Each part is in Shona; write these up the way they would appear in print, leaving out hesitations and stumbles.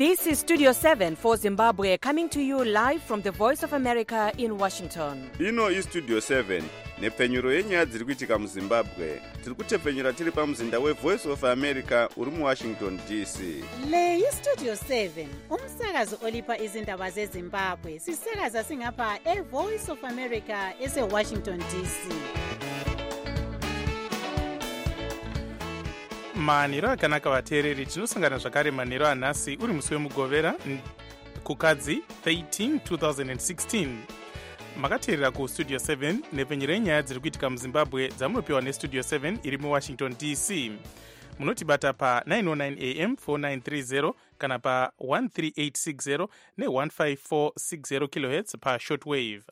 This is Studio 7 for Zimbabwe, coming to you live from the Voice of America in Washington. Ino iStudio 7 nepfenyuro yenyaya dziri kuitika muZimbabwe. Tiri kutepfenyura tiri pamuzinda weVoice of America uri muWashington DC. Le iStudio 7 umsakazo olipa izindaba zeZimbabwe. Sisakaza singapha eVoice of America eseWashington DC. manhero akanaka vateereri, tinosangana zvakare manhero anhasi uri musi wemugovera kukadzi 13 2016. makateerera kustudio 7 nepfenyuro yenyaya dziri kuitika muzimbabwe dzamunopiwa nestudio 7 iri muwashington dc. munotibata pa 909 am 4930 kana pa 13860 ne15460 kHz pa shortwave.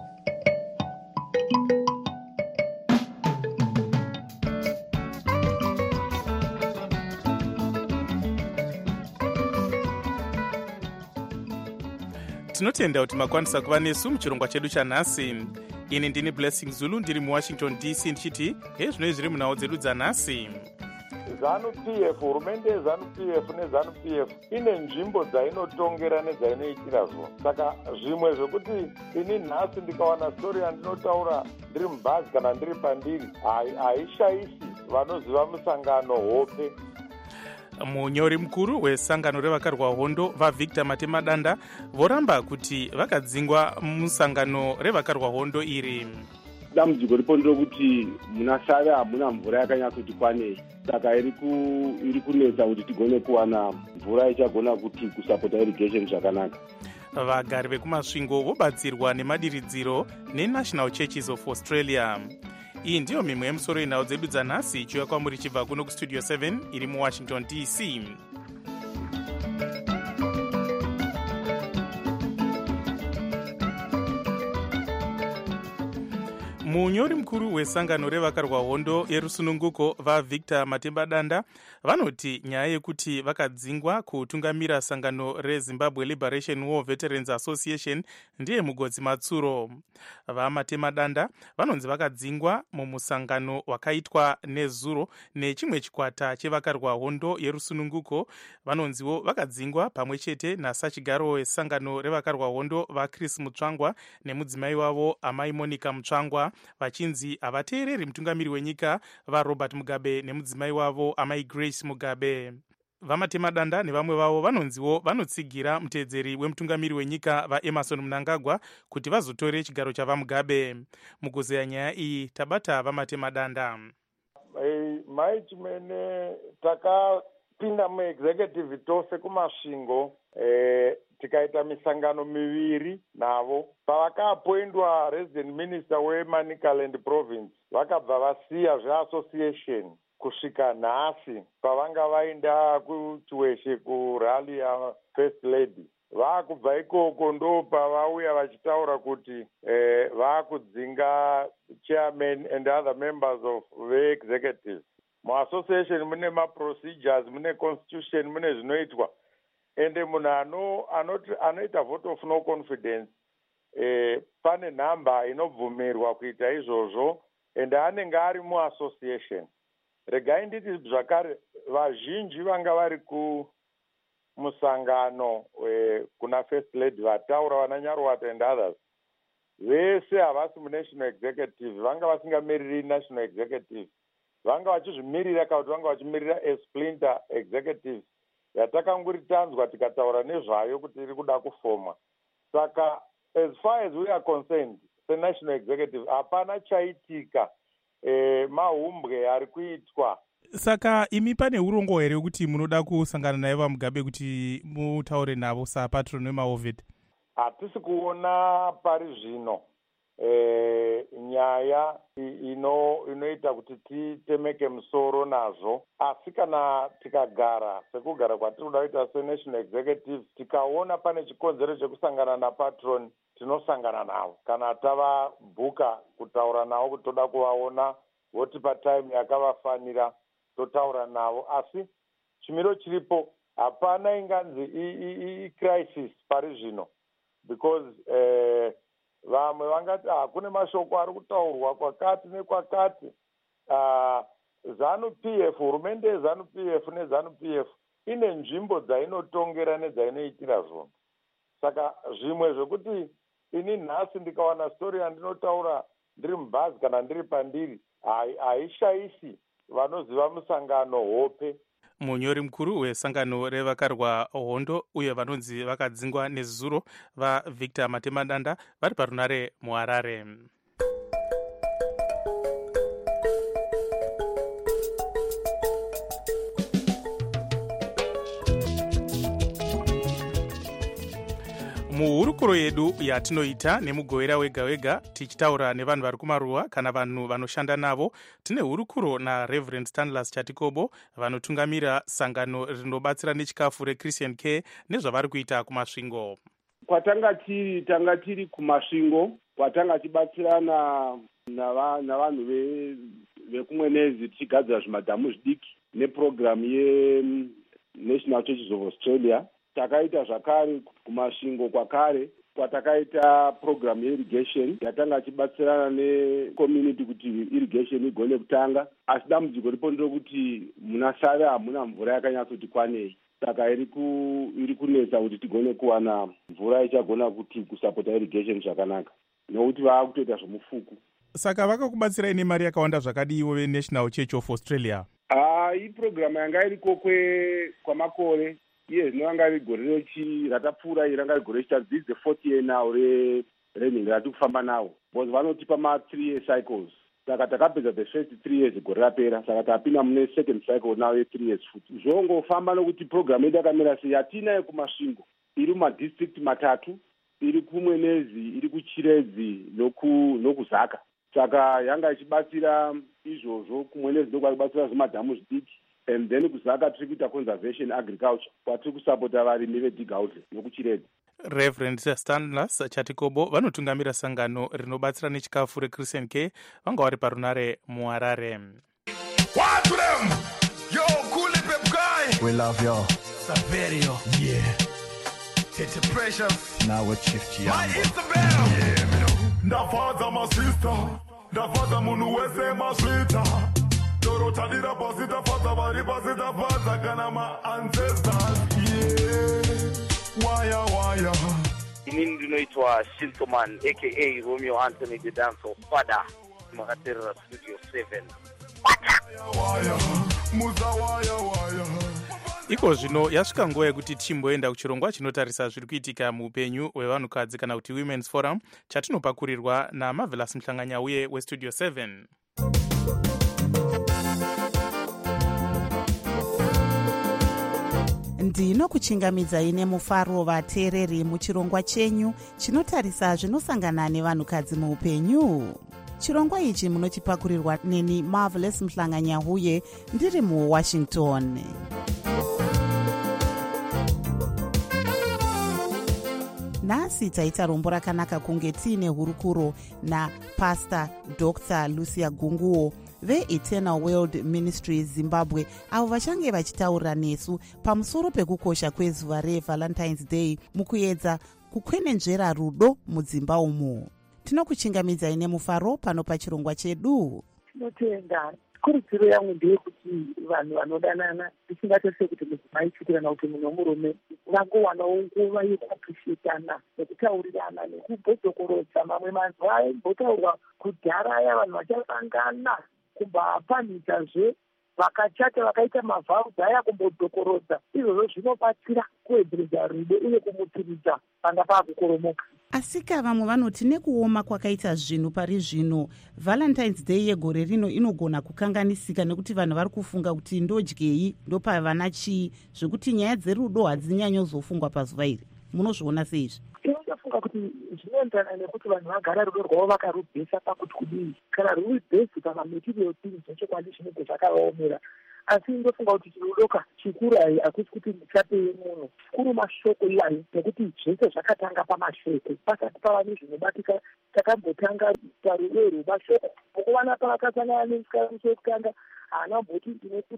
tinotenda kuti makwanisa kuva nesu muchirongwa chedu chanhasi. ini ndini Blessing Zulu ndiri muwashington dc ndichiti hezvinoi zviri munhau dzedu dzanhasi. ZANU-PF, hurumende yeZANU-PF neZANU-PF ine nzvimbo dzainotongera nedzainoitira zvo. Saka zvimwe zvekuti ini nhasi ndikawana stori yandinotaura ndiri mubhazi kana ndiri pandiri haishaisi vanoziva musangano hope. munyori mukuru wesangano revakarwa hondo vaVictor Matemadanda voramba kuti vakadzingwa musangano revakarwa hondo iri. dambudziko ripo nderokuti muna Save hamuna mvura yakanyatsoti kwanei, saka iri kunetsa kuti tigone kuwana mvura ichagona kuti kusapota irrigation zvakanaka. vagari vekumasvingo vobatsirwa nemadiridziro neNational Churches of Australia. iyi ndiyo mimwe yemusoro yenhau dzedu dzanhasi ichiuya kwamuri chibva kuno kustudio 7 iri muwashington dc. munyori mukuru wesangano revakarwa hondo yerusununguko vaVictor Matemadanda vanoti nyaya yekuti vakadzingwa kutungamira sangano reZimbabwe Liberation War Veterans Association ndiye mugodzi matsuro. vaMatemadanda vanonzi vakadzingwa mumusangano wakaitwa nezuro nechimwe chikwata chevakarwa hondo yerusununguko. vanonziwo vakadzingwa pamwe chete nasachigaro wesangano revakarwa hondo vaChris Mutsvangwa nemudzimai wavo amai Monica Mutsvangwa vachinzi havateereri mutungamiri wenyika vaRobert Mugabe nemudzimai wavo amai Grace Mugabe. vaMatemadanda nevamwe vavo vanonziwo vanotsigira muteedzeri wemutungamiri wenyika vaEmerson Mnangagwa kuti vazotore chigaro chavaMugabe. mukuzeya nyaya iyi tabata vaMatemadanda. mai chimene takapinda muexecutive tose kumasvingo tikaita misangano miviri navo. pavakaappoindwa resident minister weManicaland province vakabva vasiya zveassociation kusvika nhasi pavanga vaenda kuchiweshe kurally yaFirst Lady. vaakubva ikoko ndo pavauya vachitaura kuti vaakudzinga chairman and other members of the executive. muassociation mune maprocedures, mune constitution, mune zvinoitwa, ende munhu anoita vote of no confidence pane nhamba inobvumirwa kuita izvozvo ende anenge ari muassociation. regai nditi zvakare vazhinji vanga vari kumusangano kuna First Lady vataura vananyarwata and others vese havasi munational executive, vanga vasingamiriri national executive, vanga vachizvimirira kana kuti vanga vachimirira esplinter executive yatakanguri tanzwa tikataura nezvayo kuti iri kuda kufoma. saka as far as we are concerned senational executive hapana chaitika, mahumbwe ari kuitwa. saka imi pane urongo here kuti munoda kusangana naye vaMugabe kuti mutaure navo sapatron wemaOVED? hatisi kuona pari zvino nyaya inoita kuti titemeke musoro nazvo, asi kana tikagara sekugara kwatiri kuda kuita senational executive tikaona pane chikonzero chekusangana napatron tinosangana navo. kana tavabhuka kutaura navo kuti toda kuvaona votipa time yakavafanira totaura navo, asi chimiro chiripo hapana inganzi crisis pari zvino because vamwe vangati kune mashoko ari kutaurwa kwakati nekwakati. ZANU-PF, hurumende yeZANU-PF neZANU-PF ine nzvimbo dzainotongera nedzainoitira zvona. Saka zvimwe zvekuti ini nhasi ndikawana stori yandinotaura ndiri mubhazi kana ndiri pandiri haishaisi vanoziva musangano hope. Munyori mukuru wesangano revakarwa hondo uye vanonzi vakadzingwa nezuro vaVictor Matembadanda vari parunare muHarare. Muhurukuro yedu yatinoita nemugowera wega wega tichitaura nevanhu vari kumaruwa kana vanhu vanoshanda navo, tine hurukuro naReverend Stanlas Chatikobo vanotungamira sangano rinobatsira nechikafu reChristian Care nezvavari kuita kumasvingo. Kwatanga tiri kumasvingo, kwatanga tibatsirana navanhu vekumwenezi tichigadzira zvimadhamu zvidiki nepurogiramu yeNational Churches of Australia. Takaita zvakare kumasvingo kwakare kwatakaita program yeirrigation yatanga tibatsirana necommunity kuti irrigation igone kutanga, asi dambudziko ripo nderekuti munasare hamuna mvura yakanyatsoti kwanei, saka iri kunetsa kuti tigone kuwana mvura ichagona kuti kusapota irrigation zvakanaka nokuti vaakutoita zvomufuku. Saka vakakubatsirai nemari yakawanda zvakadiwo veNational Church of Australia? Iprogramu yanga iriko kwamakore iye zvinova riri gore ratapfuura iri ranga riri gore rechitatu. This is the 4th year now renhingi rati kufamba nawo, because vanotipa 3-year cycles. Saka takapedza the first 3 years gore rapera, saka tapinda mune second cycle now ye3 years futi. Zvongofamba nokuti program yedu yakamira sei, yatinayo kumasvingo iri mumadistrict matatu, iri kuMwenezi, iri kuChiredzi nokuZaka. Saka yanga ichibatsira izvozvo. kuMwenezi ndokwakubatsira zvimadhamu zvidiki, and then kuZaka tiri kuita conservation agriculture kwatiri kusapota varimi veDigautle nokuChiredzi. Reverend Stanlas Chatikobo vanotungamira sangano rinobatsira nechikafu reChristian Care vanga vari parunare muHarare. We love you. Saverio. Yeah. It's a precious. Now we're shift you. My Isabel. Yeah, ndafaza my sister. Ndafaza munu wese maswita. Dorotadira posita faza bari posita faza kana ma ancestors. Yeah. Waya. Ini ndinoitwa Shintoman aka Romeo Anthony the Dancer Father. Makatera Studio 7. Waya. Muza waya. Iko zvino yasvika nguva yekuti timboenda kuchirongwa chinotarisa zviri kuitika muupenyu hwevanhukadzi kana kuti Women's Forum, chatinopakurirwa naMarvelous Mhlanganyauye weStudio 7. Ndinokuchingamidzai nemufaro vateereri muchirongwa chenyu chinotarisa zvinosangana nevanhukadzi muupenyu. Chirongwa ichi munochipakurirwa neni Marvelous Mhlanganyauye ndiri muWashington. Nhasi taita rombo rakanaka kunge tiine hurukuro naPastor Dr. Lucia Gunguo veEternal World Ministries Zimbabwe, avo vachange vachitaura nesu pamusoro pekukosha kwezuva reValentine's Day mukuedza kukwenenzvera rudo mudzimba umo. Tinokuchingamidzai nemufaro pano pachirongwa chedu. Tinotenda. Kurudziro yangu ndeyekuti vanhu vanodanana tisingatose kuti mudzimai chete kana kuti munhu womurume vangowanawo nguva yekuaprishietana nekutaurirana nekubhodzokorodza. Mamwe mazuva aimbotaurwa kudhara aya vanhu vachasangana kumbaapanhidzazve vakachata vakaita mavhaudzi aya kumbodzokorodza. Izvozvo zvinobatsira kuwedzeredza rudo uye kumutsiridza panga paakukoromoka. Asika vamwe vanoti nekuoma kwakaita zvinhu pari zvino Valentine's Day yegore rino inogona kukanganisika nekuti vanhu vari kufunga kuti ndodyei, ndopavana chii, zvekuti nyaya dzerudo hadzinyanyozofungwa pazuva iri. Munozviona seizvi? Ndinofunga kuti zvinoenderana nekuti vanhu vagara rudo rwavo vakarubhesa pakuti kudii. Kana ruri bhesi pamameterial things zvechokwadi zvinenge zvakavaomera. Asi ndofunga kuti chirudoka chikuru hai hakusi kuti muchapei munhu, kuri mashoko iwayo, nekuti zvese zvakatanga pamashoko. Pasati pava nezvinobatika takambotanga parudo rwemashoko. Mukuwana pavakasangana nemusikana wekutanga haana mboti ndinokuda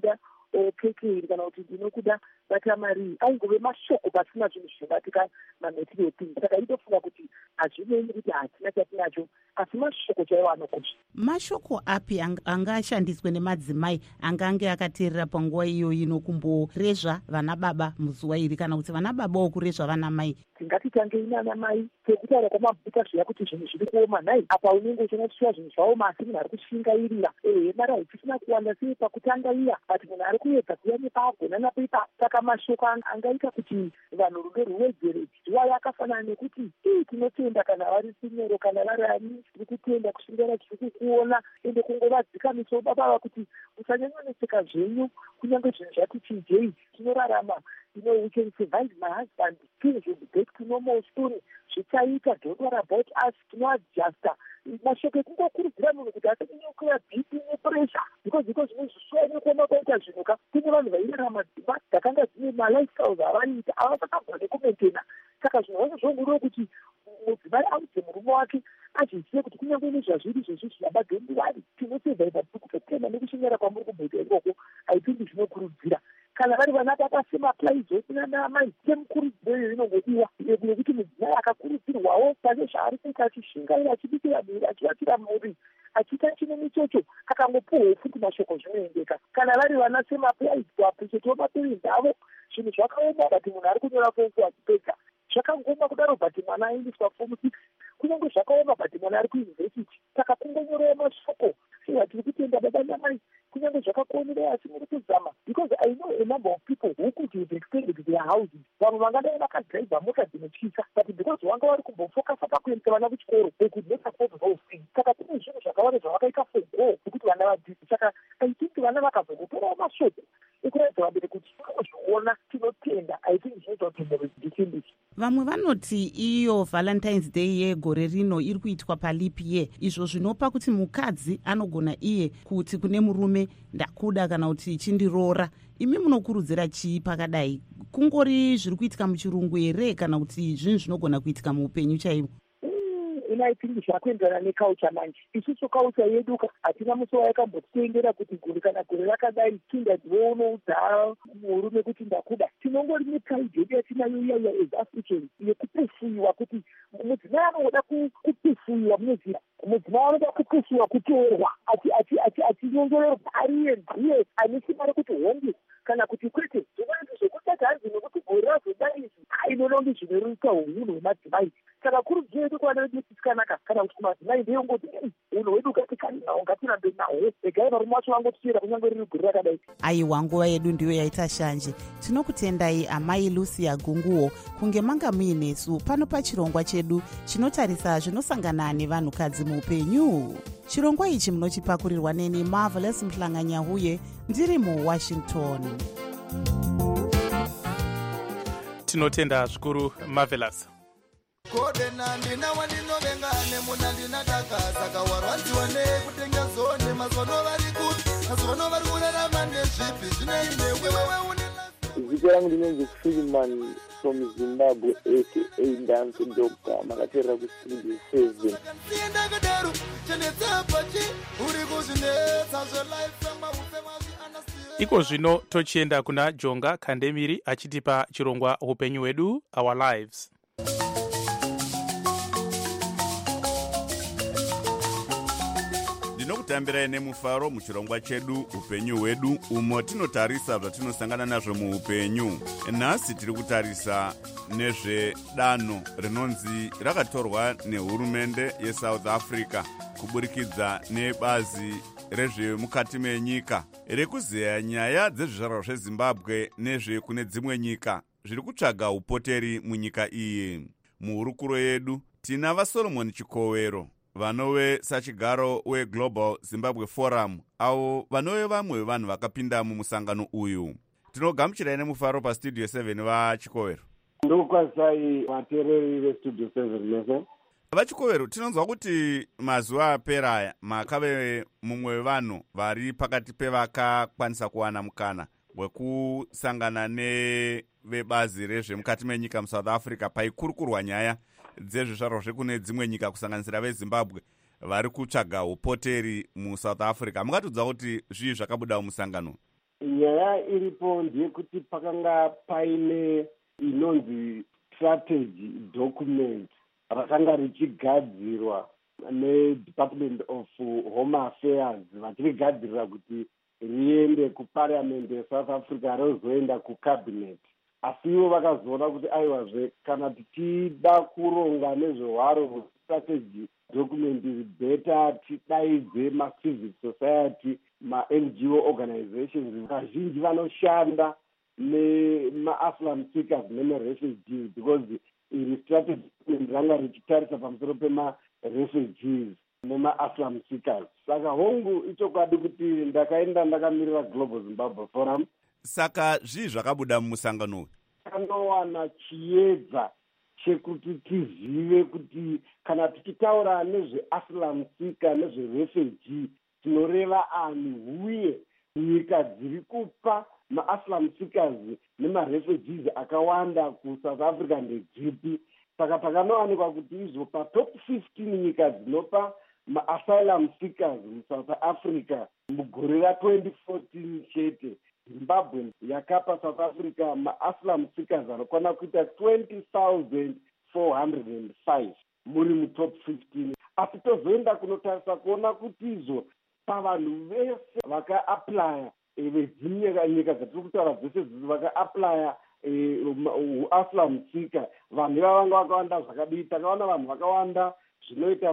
pekeri kana kuti ndinokuda bata mari aingove mashoko pasina zvinhu zvinobatika material things. Saka itofunga kuti hazvinei kuti hatina chatinacho, asi mashoko chaiwo anokosha. Mashoko api anga ashandiswe nemadzimai angange akateerera panguva iyo inokumborezva vana baba muzuva iri, kana kuti vana baba wokurezva vana mai? Tingatitangei nana mai sekutaura kwamabhuta zviya kuti zvinhu zviri kuoma nhai, apa unenge uchinatishira zvinhu zvaoma asi munhu ari kushingairira mara hechisina kuwanda sei pakutanga iya, ati munhu ari kuedza kuya nepaagona napoipa. Saka mashoko angaita kuti vanhu rudo ruwedzere chidziwa yakafanana nekuti tinotenda kana vari sinyero kana vari ani tiri kutenda kushingaira tiri kukuona ende kungovadzika misoro baba kuti usanyanyoneseka zvenyu kunyange zvinhu zvati chijei tinorarama. We can survive my husband. Things will be back to normal soon. Zvichaita, don't worry about us. Tinoadjusta. Mashoko ekungokurudzira munhu kuti asakunyokera BP nepressure because zvinozvishuwa nekuoma kwaita zvinhu kune vanhu vairarama dzimba dzakanga dzine malifestyles avaiita avasakagona nekumentena. Saka zvinhu zvose zvongodiwa kuti mudzimai audze murume wake azvizive kuti kunyange nezvazviri izvozvi zvinabadhondiwari tinosurvivha kutotenda nekushinyara kwamuri kumboita ikoko. Haitindi zvinokurudzira kana vari vana baba semaplaizo kunana mai semukurudziro iyo inongodiwa nekuti mudzimai akakurudzirwawo pane zvaari kuita achishingaira achibikira mhuri achivatira mhuri achiita chine michocho akangopuhwa futi mashoko zvinoendeka. Kana vari vana semaplaizo aprichetiwo mapirinzi avo zvinhu zvakaoma bati munhu ari kunyora fomu achipedza zvakangoma kudaro bati mwana aendeswa fomu 6 kunyange zvakaoma bati mwana ari kuyunivhesiti. Saka kungonyorewa mashoko tiri kutenda baba namai kunyange zvakakonera asi muri kuzama because I know a number of people who could have extended their houses. Vanhu vangadai vakadhiraivha mota dzinotyisa but because vanga vari kumbofokasa pakuendesa vana kuchikoro they could not afford the whole thing. Saka kune zvinhu zvakawanda zvavakaita for goal kuti vana vadzidzi. Saka I think vana vakazototorawo mashoko ekuratidza vabereki kuti tinozviona tinotenda. I think zvinoita kuti mhuri dzichindisi. Vamwe vanoti iyo Valentine's Day yegore rino iri kuitwa paleap year, izvo zvinopa kuti mukadzi anogona iye kuti kune murume ndakuda kana kuti chindiroora. Imi munokurudzira chii pakadai? Kungori zviri kuitika muchirungu here kana kuti zvinhu zvinogona kuitika muupenyu chaivo? inaipindi zvakuenderana neculture manje. Isusu culture yedu hatina musowa yakambotitendera kuti guri kana guri rakadai tingadziwe unoudza murume kuti ndakuda. Tinongori nepride yedu yatinayo iyaiya as Africans yekupefuiwa kuti mudzimai anoda kupefuiwa munoziva. Mudzimai anoda kupefuiwa kutorwa achinyongererwa ariye ndiye ane simba rekuti hongu kana kuti kwete zvinonzi zvekutata hanzi nekuti gori razodai inononge zvinoruka hunhu hwemadzimai. Saka kurudziro yedu kuvana vedu isikanaka kana kuti madzimai ndeyongoti hunhu hwedu ngatikani nawo ngatirambe nawo regai varume vacho vangotichera kunyange riri guri rakadai. Aiwa, nguva yedu ndiyo yaita shanje. Tinokutendai amai Lucia Gunguo kunge manga muinesu pano pachirongwa chedu chinotarisa zvinosangana nevanhukadzi muupenyu. Chirongwa ichi munochipakurirwa neni Marvelous Mhlanganyahuye ndiri muWashington. Tinotenda zvikuru Marvelous. Kode nandina wandinovenga nemuna ndinataka saka warwanziwa nekutenga zone mazono vari kuti mazono vari kurarama nezvipi zvineine wewe une zita rangu ndinonzi Freeman from Zimbabwe aka Dance Doctor makateerera kustudio 7 sienda kadaru chenetsa pachi uri kuzvinetsa zvelife samahupe mwazi anasiye. Iko zvino tochienda kuna Jonga Kandemiri achitipa chirongwa upenyu hwedu Our Lives. Ndinokutambirai nemufaro muchirongwa chedu upenyu hwedu umo tinotarisa zvatinosangana nazvo muupenyu. Nhasi tiri kutarisa nezvedanho rinonzi rakatorwa nehurumende yeSouth Africa kuburikidza nebazi rezvemukati menyika rekuzeya nyaya dzezvizvarwa zveZimbabwe nezvekune dzimwe nyika zviri kutsvaga upoteri munyika iyi. Muhurukuro yedu tina vaSolomon Chikowero vanove sachigaro weGlobal Zimbabwe Forum avo vanove vamwe vevanhu vakapinda mumusangano uyu. Tinogamuchirai nemufaro pastudio 7 vaChikowero. Ndokwasai vateereri vestudio 7 mese. VaChikowero, tinonzwa kuti mazuva apera aya makave mumwe wevanhu vari pakati pevakakwanisa kuwana mukana wekusangana nevebazi rezvemukati menyika muSouth Africa paikurukurwa nyaya dzezvizvarwa zvekune dzimwe nyika kusanganisira veZimbabwe vari kutsvaga upoteri muSouth Africa. Mukatudza kuti zvii zvakabuda mumusangano? nyaya iripo ndeyekuti pakanga paine inonzi strategy document rakanga richigadzirwa nedepartment of home affairs vachirigadzirira kuti riende kuparliament yeSouth Africa rozoenda kucabinet. Asi ivo vakazoona kuti aiwazve kana tichida kuronga nezvehwaro strategy document beta tidaidze macivic society, NGO organizations vazhinji vanoshanda nemaasylum seekers nemarefugees, because iri strategy document ranga richitarisa pamusoro pemarefugees nemaasylum seekers. Saka hongu ichokwadi kuti ndakaenda ndakamirira Global Zimbabwe Forum. Saka zvii zvakabuda mumusangano uyu? Kanowana chiedza chekuti tizive kuti kana tichitaura nezveasylum seeker nezverefugee tinoreva ani, uye nyika dziri kupa maasylum seekers nemarefugees akawanda kuSouth Africa ndedzipi. Saka takanowanikwa kuti izvo patop 15 nyika dzinopa maasylum seekers muSouth Africa mugore ra2014 chete, Zimbabwe yakapa South Africa maasylum seekers anokwana kuita 20,405 muri mutop 15. Asi tozoenda kunotarisa kuona kuti izvo pavanhu vese vakaaplya nyika dzatiri kutaura dzese vakaaplya asylum seeker, vanhu vavanga vakawanda zvakadii. Takaona vanhu vakawanda zvinoita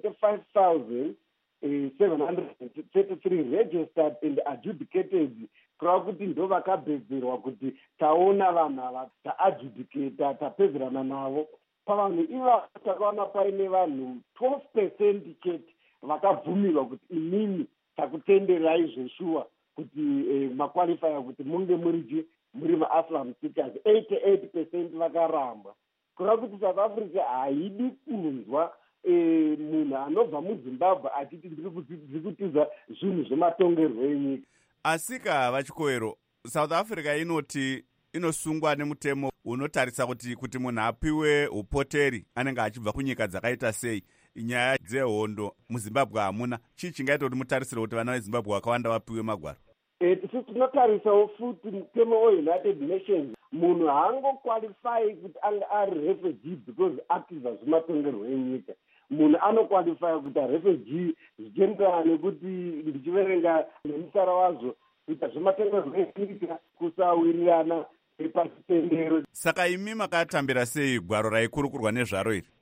75,733 registered and adjudicated, kureva kuti ndo vakabhedzerwa kuti taona vanhu ava taadjudicata tapedzerana navo. Pavanhu ivavo takaona paine vanhu 12% chete vakabvumirwa kuti imini takutenderai zveshuwa kuti makwalifaya kuti munge muri maasylum seekers. 88% vakarambwa, kureva kuti South Africa haidi kunzwa munhu anobva muZimbabwe achiti ndiri kutiza zvinhu zvematongerwo enyika. Asika vachikowero, South Africa inoti inosungwa nemutemo unotarisa kuti munhu apiwe upoteri anenge achibva kunyika dzakaita sei. Nyaya dzehondo muZimbabwe hamuna. Chii chingaita kuti mutarisire kuti vana veZimbabwe vakawanda vapiwe magwaro? Tisi tinotarisawo futi mutemo weUnited Nations, munhu haangokwalifai kuti anga ari refugee because atiza zvematongerwo enyika. Munhu anokwalifaya kuti refugee zvichienderana nekuti ndichiverenga nemusara wazvo kuita zvematongerwo enyika, kusawirirana pachitendero. Saka imi makatambira sei gwaro raikurukurwa nezvaro iri?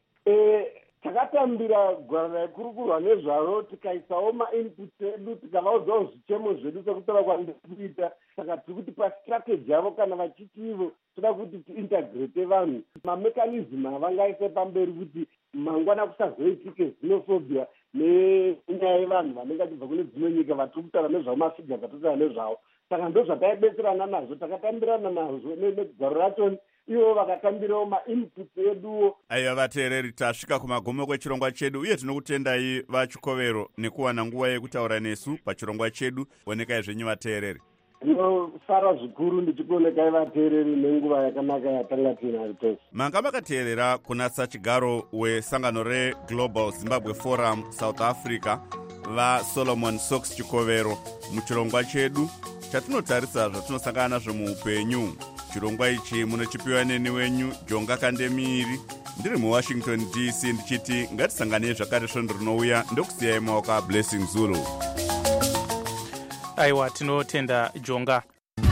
Takatambira gwaro raikurukurwa nezvaro, tikaisawo mainput edu, tikavaudzawo zvichemo zvedu sekutora kwandikuita. Saka tiri kuti pastrategy yavo kana vachiti ivo toda kuti tiintegrate vanhu, mamekanism avangaise pamberi kuti mangwana kusazoitike xenophobia nenyaya yevanhu vanenge vachibva kune dzimwe nyika vatiri kutaura nezvavo, mafigure vatitaura nezvavo. Saka ndo zvataibetserana nazvo, takatambirana nazvo negwaro racho, ivo vakatambirawo mainput eduwo. Aiva vateereri, tasvika kumagumo kwechirongwa chedu uye tinokutendai vachikovero nekuwana nguva yekutaura nesu pachirongwa chedu. Onekai zvenyu vateereri. Ndinofara zvikuru ndichikuonekai vateereri nenguva yakanaka yatanga tinayo tose. Manga makateerera kuna sachigaro wesangano reGlobal Zimbabwe Forum South Africa vaSolomon Sox Chikovero muchirongwa chedu chatinotarisa zvatinosangana nazvo muupenyu. Chirongwa ichi munochipiwa neni wenyu Jonga Kandemiri. Ndiri muWashington DC ndichiti ngatisanganei zvakare svondo rinouya ndokusiyai maoko aBlessing Zulu. Aiwa, tinotenda Jonga.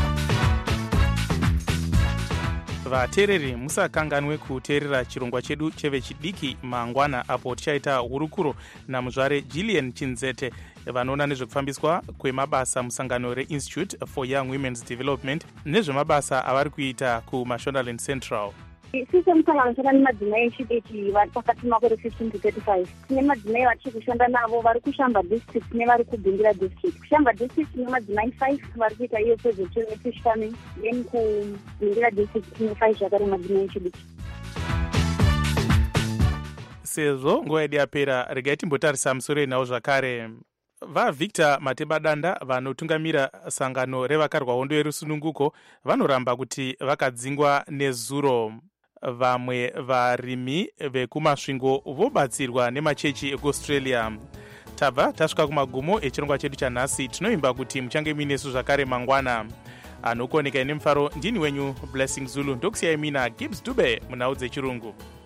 Vateereri, musakanganwe kuteerera chirongwa chedu chevechidiki mangwana apo tichaita hurukuro namuzvare Gillian Chinzete vanoona nezvekufambiswa kwemabasa musangano reInstitute for Young Women's Development nezvemabasa avari kuita kuMashonaland Central. Sisi semusangano toda nemadzimai echidiki vari pakati makore 15 to 35. Tine madzimai vatiri kushanda navo vari kuShamba district nevari kuBindira district. kuShamba district tine madzimai 5 vari kuita iyo project yefish farming, then kuBindira district tine 5 zvakare madzimai echidiki. Sezvo nguva yedu yapera, regai timbotarisa musoro nawo zvakare. VaVictor Matembadanda vanotungamira sangano revakarwa hondo yerusununguko vanoramba kuti vakadzingwa nezuro. Vamwe varimi vekumasvingo vobatsirwa nemachechi ekuAustralia. tabva tasvika kumagumo echirongwa chedu chanhasi. Tinoimba kuti muchange minesu zvakare mangwana. Anokuoneka ine mufaro ndini wenyu Blessing Zulu, ndokusiyai mina Gibbs Dube munhau dzechirungu.